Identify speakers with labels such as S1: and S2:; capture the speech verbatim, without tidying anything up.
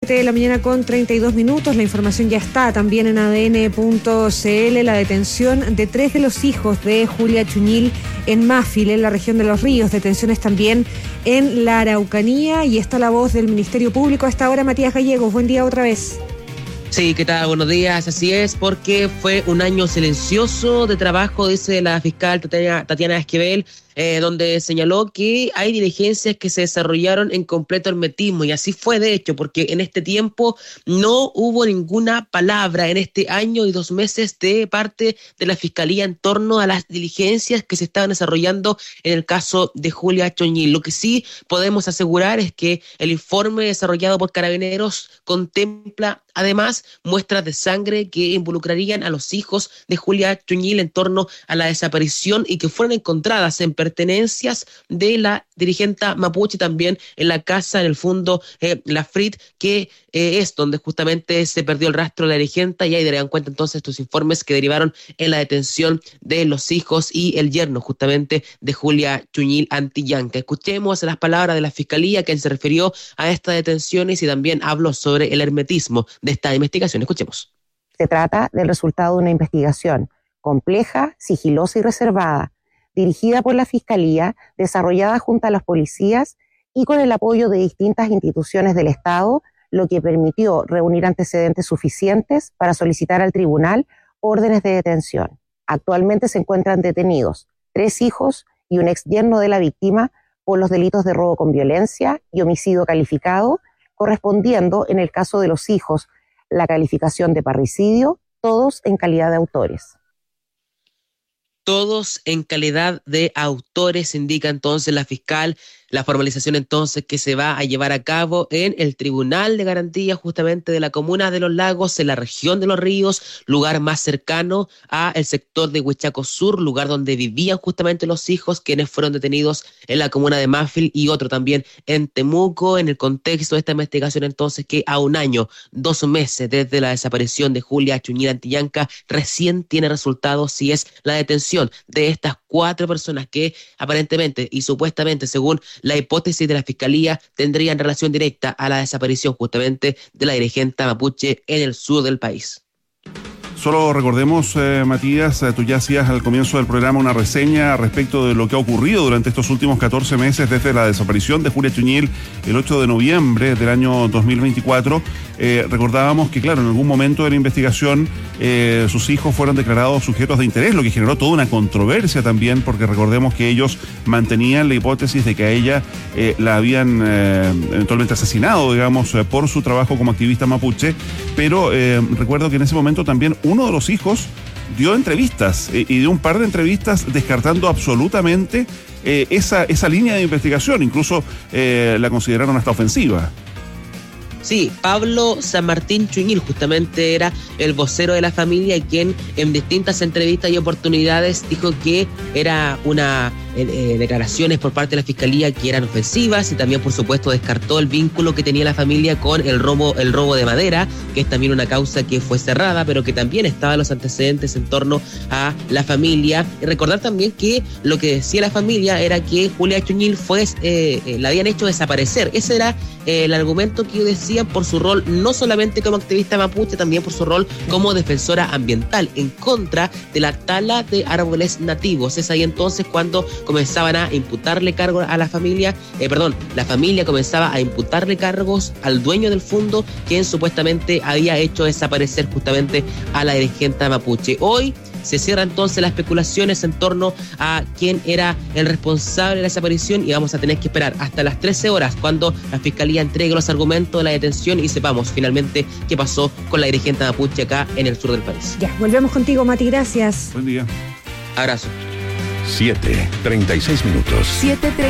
S1: de la mañana con treinta y dos minutos. La información ya está también en A D N punto C L. La detención de tres de los hijos de Julia Chuñil en Máfil, en la región de Los Ríos. Detenciones también en la Araucanía. Y está la voz del Ministerio Público a esta hora, Matías Gallegos. Buen día otra vez.
S2: Sí, ¿qué tal? Buenos días. Así es, porque fue un año silencioso de trabajo, dice la fiscal Tatiana, Tatiana Esquivel, eh, donde señaló que hay diligencias que se desarrollaron en completo hermetismo, y así fue de hecho, porque en este tiempo no hubo ninguna palabra en este año y dos meses de parte de la Fiscalía en torno a las diligencias que se estaban desarrollando en el caso de Julia Chuñil. Lo que sí podemos asegurar es que el informe desarrollado por Carabineros contempla además muestras de sangre que involucrarían a los hijos de Julia Chuñil en torno a la desaparición y que fueron encontradas en pertenencias de la dirigente mapuche, también en la casa, en el fondo eh, La Frit, que eh, es donde justamente se perdió el rastro de la dirigente, y ahí darán cuenta entonces estos informes que derivaron en la detención de los hijos y el yerno justamente de Julia Chuñil Antillanca. Escuchemos las palabras de la Fiscalía, quien se refirió a estas detenciones y también habló sobre el hermetismo de esta investigación. Escuchemos.
S3: Se trata del resultado de una investigación compleja, sigilosa y reservada, dirigida por la Fiscalía, desarrollada junto a los policías y con el apoyo de distintas instituciones del Estado, lo que permitió reunir antecedentes suficientes para solicitar al tribunal órdenes de detención. Actualmente se encuentran detenidos tres hijos y un exyerno de la víctima por los delitos de robo con violencia y homicidio calificado, correspondiendo en el caso de los hijos la calificación de parricidio, todos en calidad de autores.
S2: Todos en calidad de autores, indica entonces la fiscal. La formalización entonces que se va a llevar a cabo en el Tribunal de Garantía justamente de la comuna de Los Lagos, en la región de Los Ríos, lugar más cercano a el sector de Huichaco Sur, lugar donde vivían justamente los hijos quienes fueron detenidos en la comuna de Máfil, y otro también en Temuco, en el contexto de esta investigación entonces que a un año, dos meses desde la desaparición de Julia Chuñil Antillanca, recién tiene resultados si es la detención de estas cuatro personas que aparentemente y supuestamente, según la hipótesis de la Fiscalía, tendrían relación directa a la desaparición justamente de la dirigente mapuche en el sur del país.
S4: Solo recordemos, eh, Matías, eh, tú ya hacías al comienzo del programa una reseña respecto de lo que ha ocurrido durante estos últimos catorce meses desde la desaparición de Julia Chuñil el ocho de noviembre del año dos mil veinticuatro. Eh, recordábamos que, claro, en algún momento de la investigación eh, sus hijos fueron declarados sujetos de interés, lo que generó toda una controversia también, porque recordemos que ellos mantenían la hipótesis de que a ella eh, la habían eh, eventualmente asesinado, digamos, eh, por su trabajo como activista mapuche, pero eh, recuerdo que en ese momento también uno de los hijos dio entrevistas eh, y dio un par de entrevistas descartando absolutamente eh, esa, esa línea de investigación, incluso eh, la consideraron hasta ofensiva.
S2: Sí, Pablo San Martín Chuñil justamente era el vocero de la familia, quien en distintas entrevistas y oportunidades dijo que era una eh, declaraciones por parte de la Fiscalía que eran ofensivas, y también por supuesto descartó el vínculo que tenía la familia con el robo, el robo de madera, que es también una causa que fue cerrada, pero que también estaban los antecedentes en torno a la familia. Y recordar también que lo que decía la familia era que Julia Chuñil fue, eh, eh, la habían hecho desaparecer. Ese era eh, el argumento que yo decía, por su rol no solamente como activista mapuche, también por su rol como defensora ambiental en contra de la tala de árboles nativos. Es ahí entonces cuando comenzaban a imputarle cargos a la familia, eh, perdón, la familia comenzaba a imputarle cargos al dueño del fondo, quien supuestamente había hecho desaparecer justamente a la dirigente mapuche. Hoy se cierran entonces las especulaciones en torno a quién era el responsable de la desaparición, y vamos a tener que esperar hasta las trece horas cuando la Fiscalía entregue los argumentos de la detención y sepamos finalmente qué pasó con la dirigente mapuche acá en el sur del país.
S1: Ya, volvemos contigo, Mati, gracias.
S4: Buen día.
S2: Abrazo.
S5: siete, treinta y seis minutos.
S1: siete